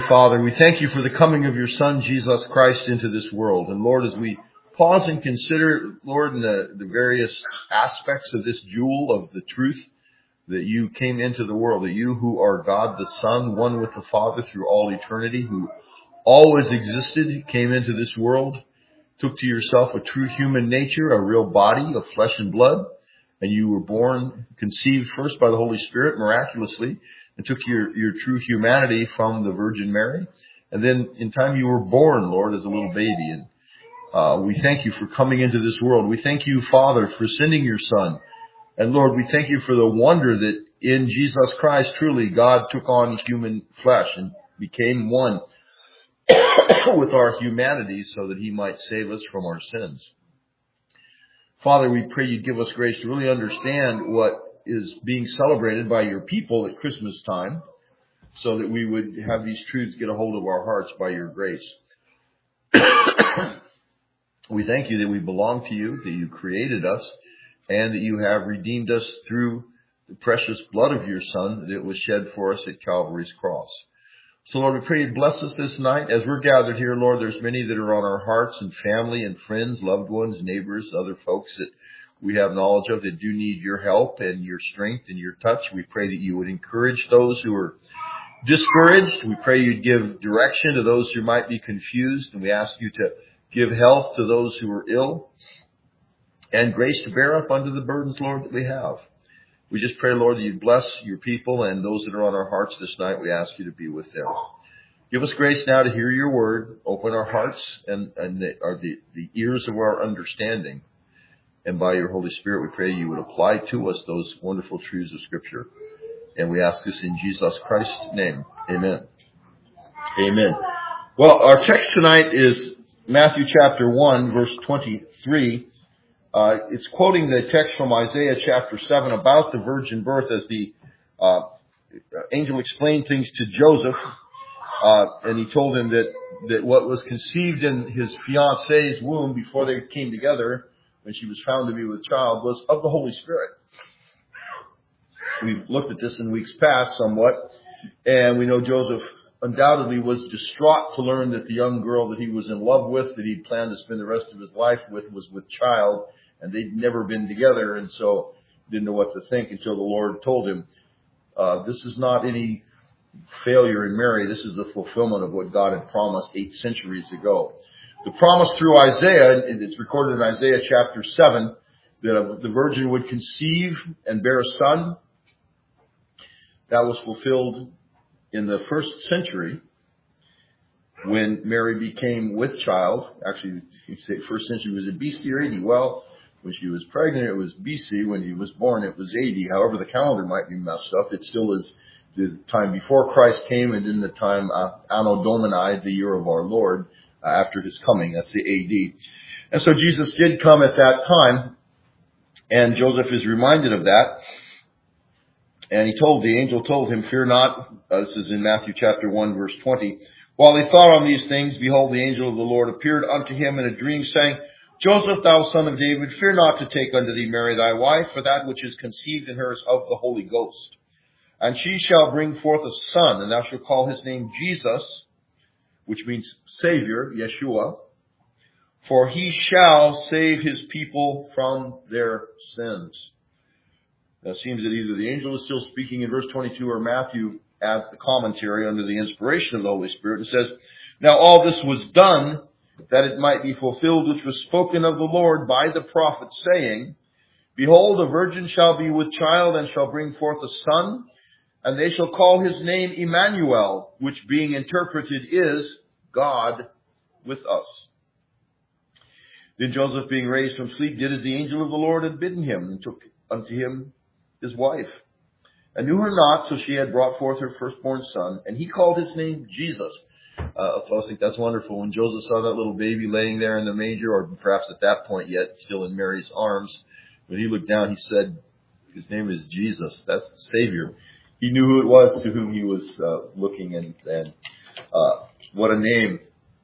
Father, we thank you for the coming of your Son, Jesus Christ, into this world. And Lord, as we pause and consider, Lord, in the various aspects of this jewel of the truth that you came into the world, that you who are God the Son, one with the Father through all eternity, who always existed, came into this world, took to yourself a true human nature, a real body of flesh and blood, and you were born, conceived first by the Holy Spirit miraculously, and took your true humanity from the Virgin Mary. And then in time you were born, Lord, as a little baby. And we thank you for coming into this world. We thank you, Father, for sending your Son. And Lord, we thank you for the wonder that in Jesus Christ, truly, God took on human flesh and became one with our humanity so that he might save us from our sins. Father, we pray you'd give us grace to really understand what is being celebrated by your people at Christmas time so that we would have these truths get a hold of our hearts by your grace. We thank you that we belong to you, that you created us, and that you have redeemed us through the precious blood of your Son that was shed for us at Calvary's cross. So, Lord, we pray you'd bless us this night. As we're gathered here, Lord, there's many that are on our hearts, and family and friends, loved ones, neighbors, other folks that we have knowledge of that do need your help and your strength and your touch. We pray that you would encourage those who are discouraged. We pray you'd give direction to those who might be confused. And we ask you to give health to those who are ill and grace to bear up under the burdens, Lord, that we have. We just pray, Lord, that you'd bless your people and those that are on our hearts this night. We ask you to be with them. Give us grace now to hear your word. Open our hearts and the ears of our understanding. And by your Holy Spirit, we pray you would apply to us those wonderful truths of Scripture. And we ask this in Jesus Christ's name. Amen. Amen. Well, our text tonight is Matthew chapter 1, verse 23. It's quoting the text from Isaiah chapter 7 about the virgin birth as the angel explained things to Joseph. And he told him that what was conceived in his fiancée's womb before they came together, when she was found to be with child, was of the Holy Spirit. We've looked at this in weeks past somewhat, and we know Joseph undoubtedly was distraught to learn that the young girl that he was in love with, that he'd planned to spend the rest of his life with, was with child, and they'd never been together, and so didn't know what to think until the Lord told him, this is not any failure in Mary. This is the fulfillment of what God had promised 8 centuries ago. The promise through Isaiah, and it's recorded in Isaiah chapter 7, that the virgin would conceive and bear a son. That was fulfilled in the 1st century when Mary became with child. Actually, you'd say 1st century, was it BC or AD? Well, when she was pregnant, it was BC. When he was born, it was AD. However, the calendar might be messed up. It still is the time before Christ came and in the time Anno Domini, the year of our Lord, after his coming. That's the AD. And so Jesus did come at that time, and Joseph is reminded of that. And the angel told him, fear not. This is in Matthew chapter 1, verse 20. While he thought on these things, behold, the angel of the Lord appeared unto him in a dream, saying, Joseph, thou son of David, fear not to take unto thee Mary thy wife, for that which is conceived in her is of the Holy Ghost. And she shall bring forth a son, and thou shalt call his name Jesus, which means Savior, Yeshua, for he shall save his people from their sins. Now, it seems that either the angel is still speaking in verse 22 or Matthew adds the commentary under the inspiration of the Holy Spirit and says, now all this was done that it might be fulfilled which was spoken of the Lord by the prophet, saying, behold, a virgin shall be with child and shall bring forth a son, and they shall call his name Emmanuel, which being interpreted is God with us. Then Joseph, being raised from sleep, did as the angel of the Lord had bidden him, and took unto him his wife, and knew her not till she had brought forth her firstborn son, and he called his name Jesus. I think that's wonderful. When Joseph saw that little baby laying there in the manger, or perhaps at that point yet still in Mary's arms, when he looked down, he said, his name is Jesus. That's the Savior. He knew who it was to whom he was looking, and what a name.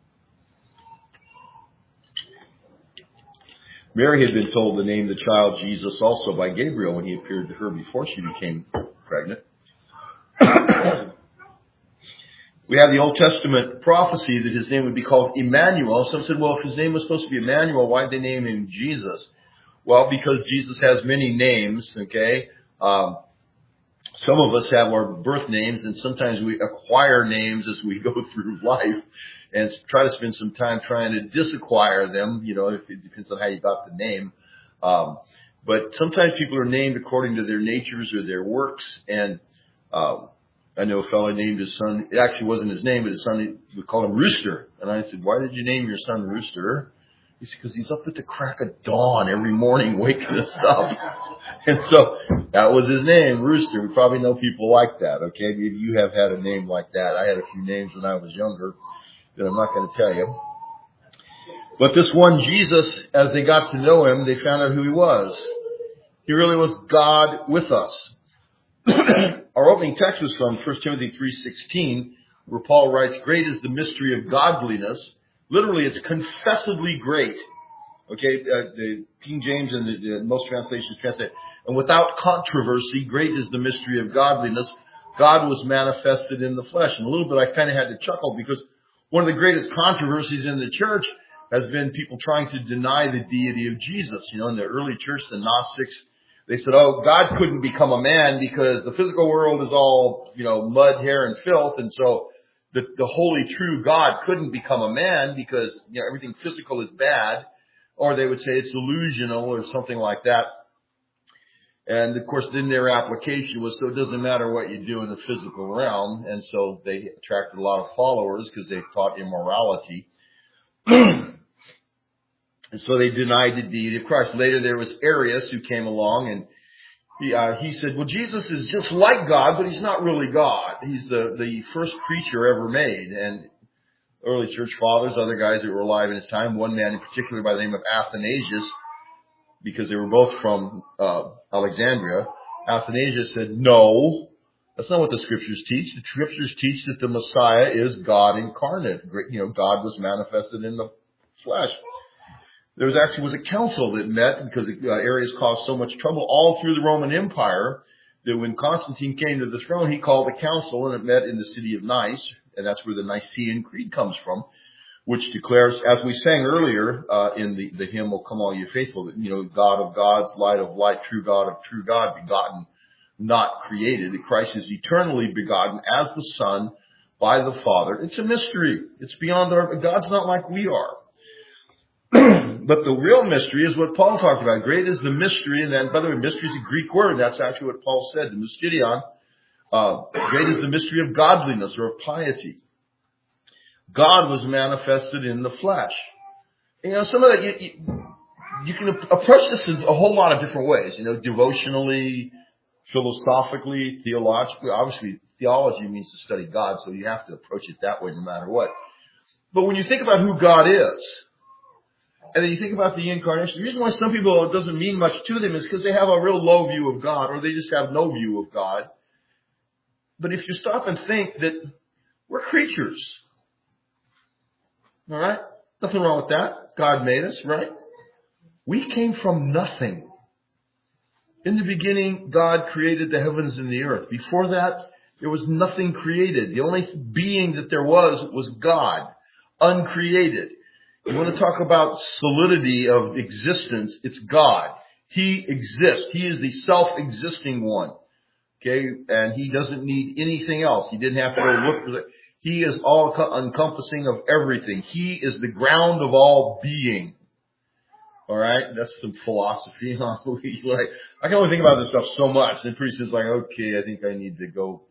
Mary had been told to name the child Jesus also by Gabriel when he appeared to her before she became pregnant. We have the Old Testament prophecy that his name would be called Emmanuel. Some said, well, if his name was supposed to be Emmanuel, why did they name him Jesus? Well, because Jesus has many names, okay? Some of us have our birth names, and sometimes we acquire names as we go through life and try to spend some time trying to disacquire them, if it depends on how you got the name. But sometimes people are named according to their natures or their works, and I know a fellow named his son, it actually wasn't his name, but his son, we called him Rooster. And I said, why did you name your son Rooster? He said, because he's up at the crack of dawn every morning waking us up. And so that was his name, Rooster. We probably know people like that, okay? Maybe you have had a name like that. I had a few names when I was younger that I'm not going to tell you. But this one Jesus, as they got to know him, they found out who he was. He really was God with us. Our opening text was from 1 Timothy 3:16, where Paul writes, great is the mystery of godliness. Literally, it's confessedly great. Okay, the King James and the most translations translate, and without controversy, great is the mystery of godliness. God was manifested in the flesh. And a little bit I kind of had to chuckle because one of the greatest controversies in the church has been people trying to deny the deity of Jesus. In the early church, the Gnostics, they said, God couldn't become a man because the physical world is all, mud, hair, and filth. And so the holy, true God couldn't become a man because, everything physical is bad. Or they would say it's illusional or something like that. And of course, then their application was, so it doesn't matter what you do in the physical realm. And so they attracted a lot of followers because they taught immorality. And so they denied the deity of Christ. Later there was Arius who came along and he said, well, Jesus is just like God, but he's not really God. He's the first creature ever made. And early church fathers, other guys that were alive in his time, one man in particular by the name of Athanasius, because they were both from Alexandria, Athanasius said, no, that's not what the scriptures teach. The scriptures teach that the Messiah is God incarnate. God was manifested in the flesh. There was a council that met because Arius caused so much trouble all through the Roman Empire that when Constantine came to the throne, he called a council and it met in the city of Nice. And that's where the Nicene Creed comes from, which declares, as we sang earlier in the hymn, "O Come All You Faithful," that, God of gods, light of light, true God of true God, begotten, not created. That Christ is eternally begotten as the Son by the Father. It's a mystery. It's beyond God's not like we are. But the real mystery is what Paul talked about. Great is the mystery, and then, by the way, mystery is a Greek word. That's actually what Paul said, the mysterion. Great is the mystery of godliness or of piety. God was manifested in the flesh. Some of that, you can approach this in a whole lot of different ways, devotionally, philosophically, theologically. Obviously, theology means to study God, so you have to approach it that way no matter what. But when you think about who God is, and then you think about the incarnation, the reason why some people, it doesn't mean much to them is because they have a real low view of God, or they just have no view of God. But if you stop and think that we're creatures, all right? Nothing wrong with that. God made us, right? We came from nothing. In the beginning, God created the heavens and the earth. Before that, there was nothing created. The only being that there was God, uncreated. You want to talk about solidity of existence, it's God. He exists. He is the self-existing one. Okay, and he doesn't need anything else. He didn't have to go look for it. He is all encompassing of everything. He is the ground of all being. All right, that's some philosophy. I can only think about this stuff so much, and pretty soon it's like, okay, I think I need to go,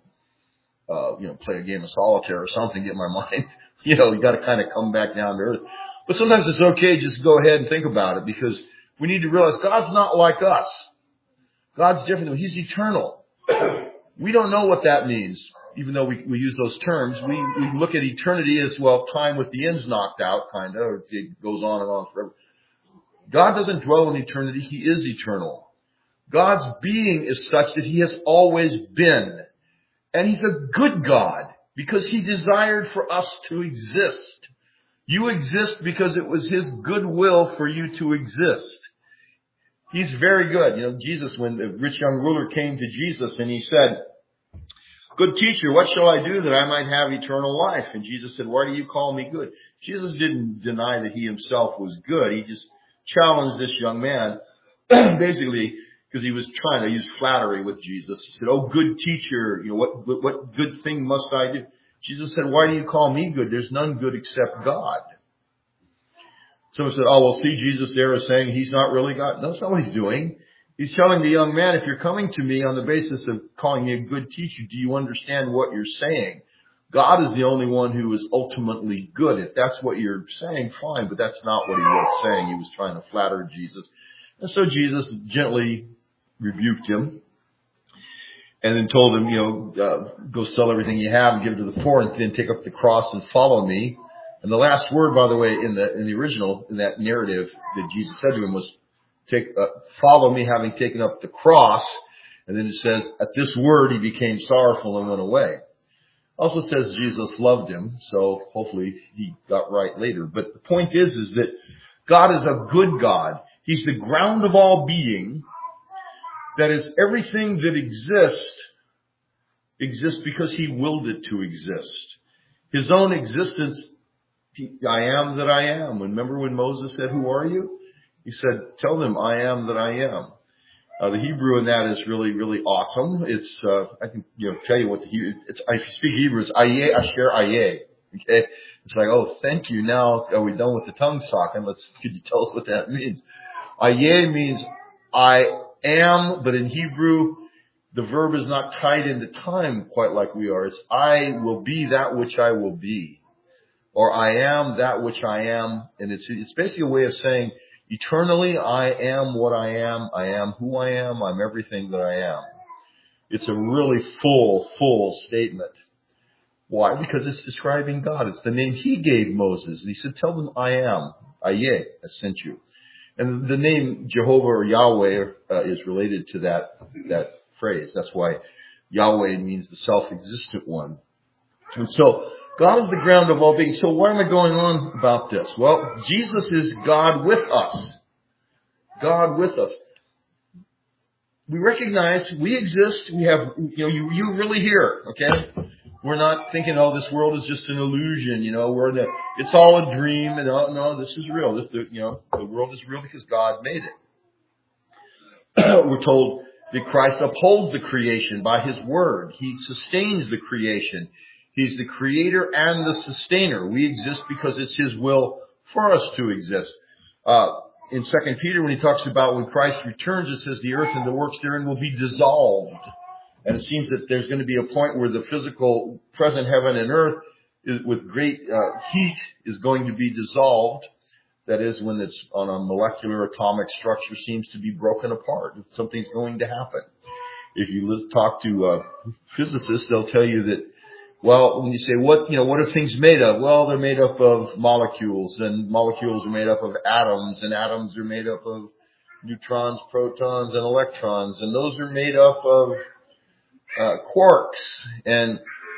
play a game of solitaire or something, get my mind. You got to kind of come back down to earth. But sometimes it's okay just go ahead and think about it because we need to realize God's not like us. God's different. He's eternal. We don't know what that means, even though we use those terms. We look at eternity as, well, time with the ends knocked out, kind of. It goes on and on forever. God doesn't dwell in eternity. He is eternal. God's being is such that he has always been. And he's a good God because he desired for us to exist. You exist because it was his good will for you to exist. He's very good. Jesus, when the rich young ruler came to Jesus and he said, Good teacher, what shall I do that I might have eternal life? And Jesus said, why do you call me good? Jesus didn't deny that he himself was good. He just challenged this young man, basically, because he was trying to use flattery with Jesus. He said, oh, good teacher, what good thing must I do? Jesus said, why do you call me good? There's none good except God. Someone said, oh, well, see, Jesus there is saying he's not really God. No, that's not what he's doing. He's telling the young man, if you're coming to me on the basis of calling me a good teacher, do you understand what you're saying? God is the only one who is ultimately good. If that's what you're saying, fine, but that's not what he was saying. He was trying to flatter Jesus. And so Jesus gently rebuked him and then told him, go sell everything you have and give it to the poor and then take up the cross and follow me. And the last word, by the way, in the original, in that narrative that Jesus said to him was, follow me, having taken up the cross. And then it says, at this word, he became sorrowful and went away. Also says Jesus loved him. So hopefully he got right later. But the point is that God is a good God. He's the ground of all being. That is, everything that exists because he willed it to exist. His own existence, I am that I am. Remember when Moses said, who are you? He said, tell them I am that I am. The Hebrew in that is really, really awesome. It's, I can, tell you what the Hebrew, if you speak Hebrew, it's Ayeh, Asher, Ayeh. Okay. It's like, oh, thank you. Now are we done with the tongue talking? Could you tell us what that means? Ayeh means I am, but in Hebrew, the verb is not tied into time quite like we are. It's I will be that which I will be. Or I am that which I am. And it's basically a way of saying, eternally, I am what I am who I am, I'm everything that I am. It's a really full statement. Why? Because it's describing God. It's the name he gave Moses. And he said, tell them I am, Ayeh, I sent you. And the name Jehovah or Yahweh is related to that phrase. That's why Yahweh means the self-existent one. And so God is the ground of all being. So why am I going on about this? Well, Jesus is God with us. God with us. We recognize we exist. We have, you really here, okay? We're not thinking, oh, this world is just an illusion, it's all a dream. And no, this is real. The world is real because God made it. We're told that Christ upholds the creation by his word. He sustains the creation. He's the creator and the sustainer. We exist because it's his will for us to exist. In 2 Peter, when he talks about when Christ returns, it says the earth and the works therein will be dissolved. And it seems that there's going to be a point where the physical present heaven and earth with great heat is going to be dissolved. That is, when it's on a molecular atomic structure seems to be broken apart. Something's going to happen. If you talk to physicists, they'll tell you that, well, when you say, what are things made of? Well, they're made up of molecules, and molecules are made up of atoms, and atoms are made up of neutrons, protons, and electrons, and those are made up of quarks. And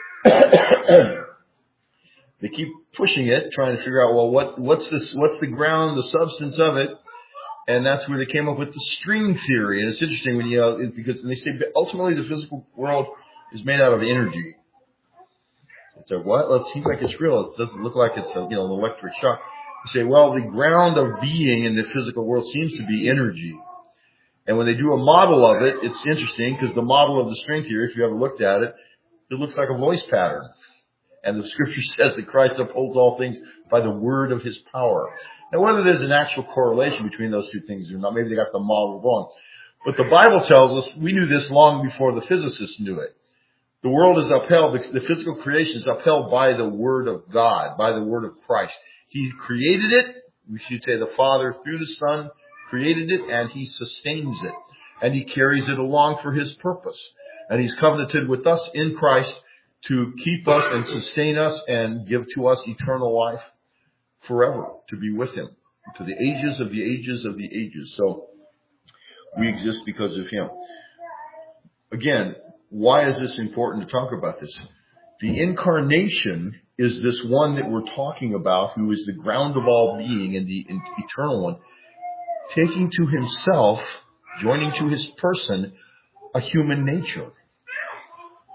they keep pushing it, trying to figure out, well, what's the ground, the substance of it? And that's where they came up with the string theory. And it's interesting because they say ultimately the physical world is made out of energy. It's like, what? Well, it seems like it's real. It doesn't look like it's an electric shock. You say, well, the ground of being in the physical world seems to be energy. And when they do a model of it, it's interesting because the model of the string theory, if you ever looked at it, it looks like a voice pattern. And the scripture says that Christ upholds all things by the word of his power. Now, whether there's an actual correlation between those two things or not, maybe they got the model wrong. But the Bible tells us, we knew this long before the physicists knew it. The world is upheld, the physical creation is upheld by the word of God, by the word of Christ. He created it. We should say the Father through the Son created it, and he sustains it. And he carries it along for his purpose. And he's covenanted with us in Christ to keep us and sustain us and give to us eternal life forever, to be with him, to the ages of the ages of the ages. So we exist because of him. Again, why is this important to talk about this? The incarnation is this one that we're talking about, who is the ground of all being and the eternal one, taking to himself, joining to his person, a human nature.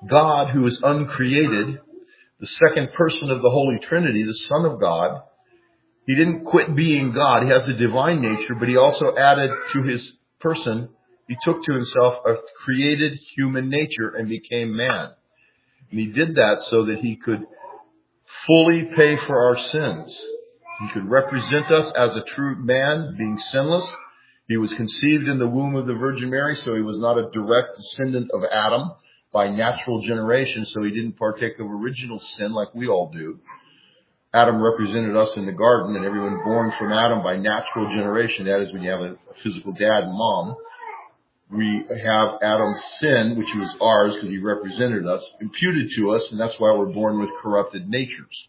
God, who is uncreated, the second person of the Holy Trinity, the Son of God, he didn't quit being God. He has a divine nature, but he also added to his person, he took to himself a created human nature and became man. And he did that so that he could fully pay for our sins. He could represent us as a true man, being sinless. He was conceived in the womb of the Virgin Mary, so he was not a direct descendant of Adam by natural generation, so he didn't partake of original sin like we all do. Adam represented us in the garden, and everyone born from Adam by natural generation, that is when you have a physical dad and mom, we have Adam's sin, which was ours because he represented us, imputed to us, and that's why we're born with corrupted natures.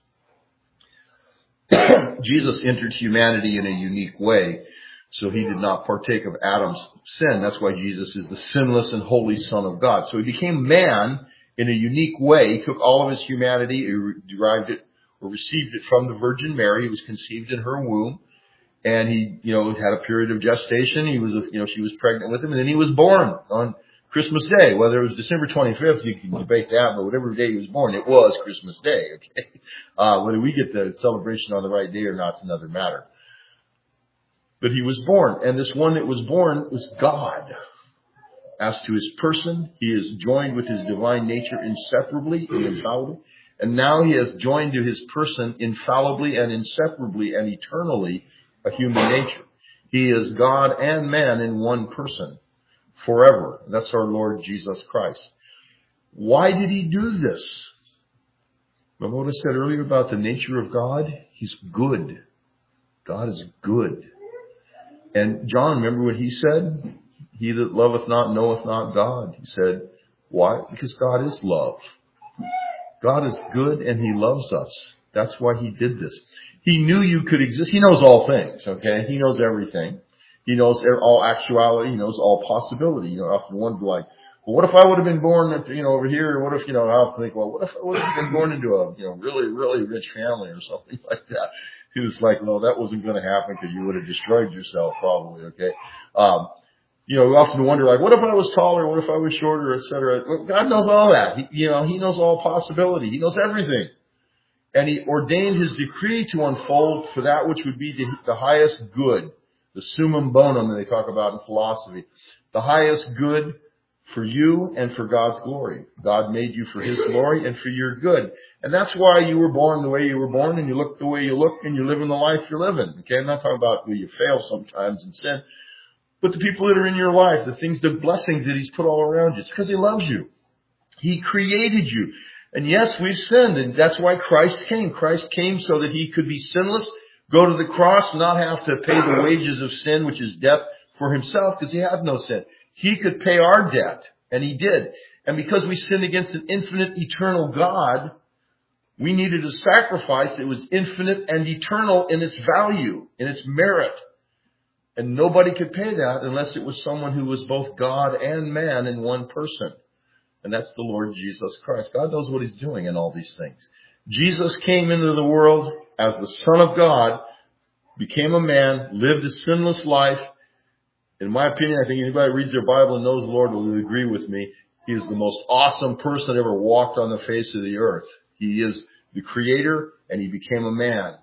Jesus entered humanity in a unique way, so he did not partake of Adam's sin. That's why Jesus is the sinless and holy Son of God. So he became man in a unique way. He took all of his humanity, he derived it or received it from the Virgin Mary. He was conceived in her womb. And he, had a period of gestation. He was, she was pregnant with him, and then he was born on Christmas Day. Whether it was December 25th, you can debate that, but whatever day he was born, it was Christmas Day, okay? Whether we get the celebration on the right day or not is another matter. But he was born, and this one that was born was God. As to his person, he is joined with his divine nature inseparably and infallibly. And now he has joined to his person infallibly and inseparably and eternally a human nature. He is God and man in one person forever. That's our Lord Jesus Christ. Why did he do this? Remember what I said earlier about the nature of God? He's good. God is good. And John, remember what he said? He that loveth not knoweth not God. He said, why? Because God is love. God is good and he loves us. That's why he did this. He knew you could exist. He knows all things, okay? He knows everything. He knows all actuality. He knows all possibility. I often wonder, well, what if I would have been born, over here? Or what if, I often think, well, what if I would have been born into a, really, really rich family or something like that? He was like, no, that wasn't going to happen because you would have destroyed yourself probably, okay? We often wonder, what if I was taller? What if I was shorter, et cetera? Well, God knows all that. He knows all possibility. He knows everything. And he ordained his decree to unfold for that which would be the highest good, the summum bonum that they talk about in philosophy, the highest good for you and for God's glory. God made you for his glory and for your good. And that's why you were born the way you were born, and you look the way you look, and you're living the life you're living. Okay, I'm not talking about you fail sometimes in sin, but the people that are in your life, the blessings that he's put all around you. It's because he loves you. He created you. And yes, we've sinned, and that's why Christ came. Christ came so that he could be sinless, go to the cross, not have to pay the wages of sin, which is death, for himself, because he had no sin. He could pay our debt, and he did. And because we sinned against an infinite, eternal God, we needed a sacrifice that was infinite and eternal in its value, in its merit. And nobody could pay that unless it was someone who was both God and man in one person. And that's the Lord Jesus Christ. God knows what he's doing in all these things. Jesus came into the world as the Son of God, became a man, lived a sinless life. In my opinion, I think anybody who reads their Bible and knows the Lord will agree with me. He is the most awesome person that ever walked on the face of the earth. He is the Creator, and he became a man,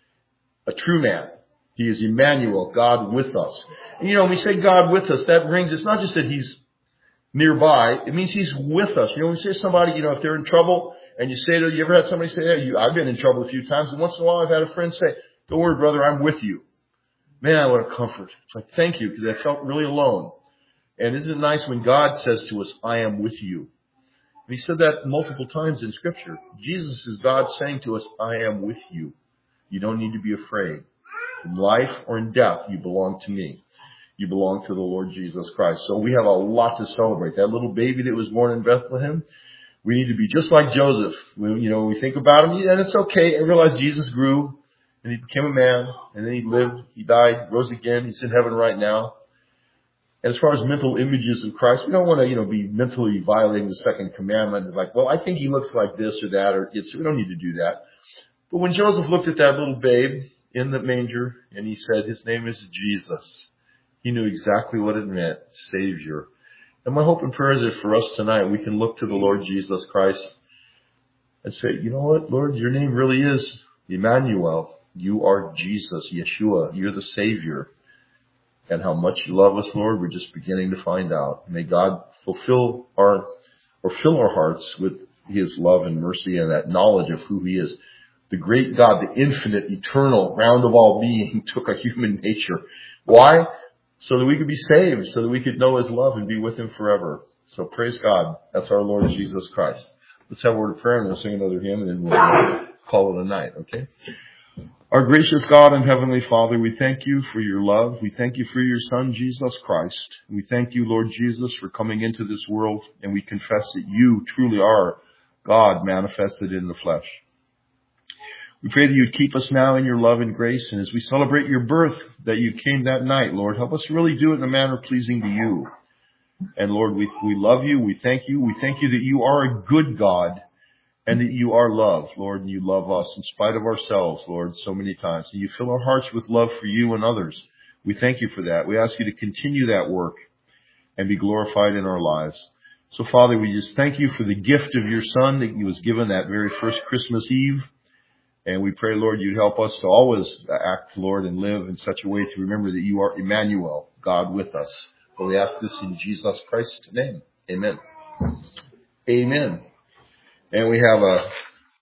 a true man. He is Emmanuel, God with us. And when we say God with us, that rings, it's not just that he's nearby, it means he's with us. When we say to somebody, if they're in trouble, and you ever had somebody say, hey, I've been in trouble a few times, and once in a while I've had a friend say, don't worry, brother, I'm with you. Man, what a comfort. It's like, thank you, because I felt really alone. And isn't it nice when God says to us, I am with you? And he said that multiple times in Scripture. Jesus is God saying to us, I am with you. You don't need to be afraid. In life or in death, you belong to me. You belong to the Lord Jesus Christ. So we have a lot to celebrate. That little baby that was born in Bethlehem, we need to be just like Joseph. We think about him, and it's okay. I realize Jesus grew, and he became a man, and then he lived, he died, rose again. He's in heaven right now. And as far as mental images of Christ, we don't want to, be mentally violating the second commandment. It's like, well, I think he looks like this or that, we don't need to do that. But when Joseph looked at that little babe in the manger, and he said, his name is Jesus, he knew exactly what it meant, Savior. And my hope and prayer is that for us tonight, we can look to the Lord Jesus Christ and say, you know what, Lord, your name really is Emmanuel. You are Jesus, Yeshua. You're the Savior. And how much you love us, Lord, we're just beginning to find out. May God fill our hearts with His love and mercy and that knowledge of who He is. The great God, the infinite, eternal, round of all being, took a human nature. Why? So that we could be saved, so that we could know His love and be with Him forever. So praise God. That's our Lord Jesus Christ. Let's have a word of prayer and we'll sing another hymn and then we'll call it a night, okay? Our gracious God and Heavenly Father, we thank you for your love. We thank you for your Son, Jesus Christ. We thank you, Lord Jesus, for coming into this world, and we confess that you truly are God manifested in the flesh. We pray that you'd keep us now in your love and grace, and as we celebrate your birth, that you came that night, Lord, help us really do it in a manner pleasing to you. And Lord, we love you. We thank you. We thank you that you are a good God and that you are love, Lord, and you love us in spite of ourselves, Lord, so many times. And you fill our hearts with love for you and others. We thank you for that. We ask you to continue that work and be glorified in our lives. So, Father, we just thank you for the gift of your Son that he was given that very first Christmas Eve. And we pray, Lord, you'd help us to always act, Lord, and live in such a way to remember that you are Emmanuel, God with us. So we ask this in Jesus Christ's name. Amen. Amen. And we have a